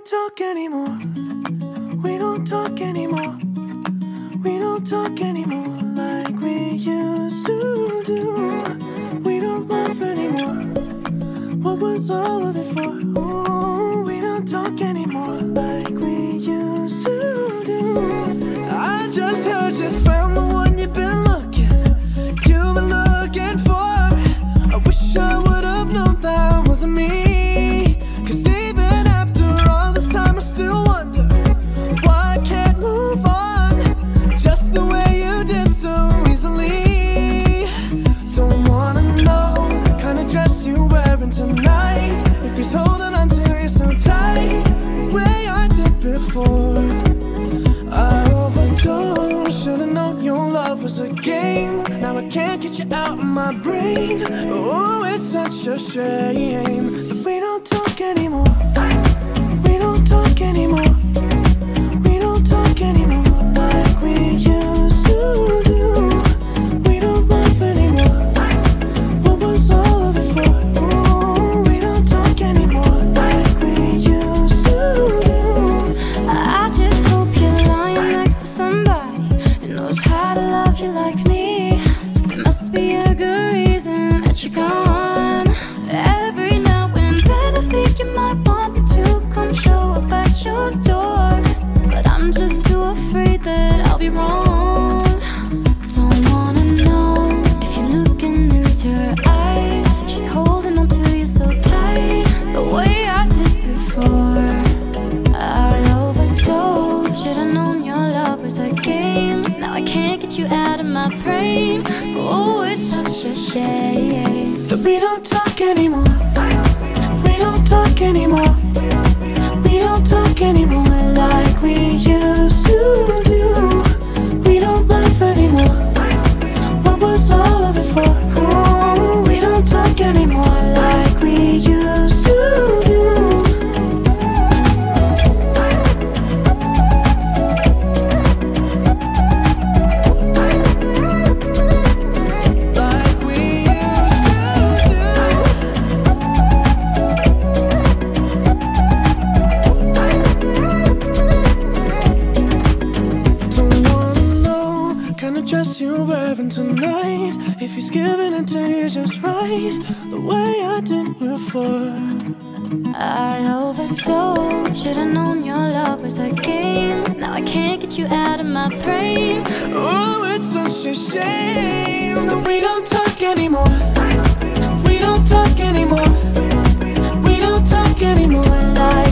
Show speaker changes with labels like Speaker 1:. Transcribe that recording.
Speaker 1: talk anymore. We don't talk anymore. We don't talk anymore like we used to do. We don't laugh anymore. What was all of it for? Ooh, we don't talk anymore like we used to do. I just heard you found the one you've been looking for. I wish I would have known that wasn't me. 'Cause even after all this time I still wonder why I can't move on just the way you did so easily. Don't wanna know the kind of dress you're wearing tonight, if he's holding on to you so tight the way I did before. I overdosed, should've known your love was a game. Now I can't get you out of my brain. Oh, it's such a shame that we don't talk anymore. We don't talk anymore. We don't talk anymore like we used to do. We don't laugh anymore. What was all of it for? Ooh, we don't talk anymore like we used to do.
Speaker 2: I just hope you're lying next to somebody who knows how to love you like me. There must be a good reason that you're gone. Every now and then I think you might want me to come show up at your door, but I'm just too afraid that I'll be wrong. Don't wanna know if you're looking into her eyes, if she's holding on to you so tight the way I did before. I overdosed, should've known your love was a game. Now I can't get you out of my brain. Oh, it's such a shame
Speaker 1: that we don't talk anymore. We don't talk anymore. We don't talk anymore like we used to do. We don't laugh anymore. What was all of it for? Ooh, we don't talk anymore like we used to do. Dress you're wearing tonight, if he's giving it to you just right the way I did before.
Speaker 2: I overdosed, should've known your love was a game. Now I can't get you out of my brain.
Speaker 1: Oh, it's such a shame that we don't talk anymore. We don't talk anymore. We don't talk anymore like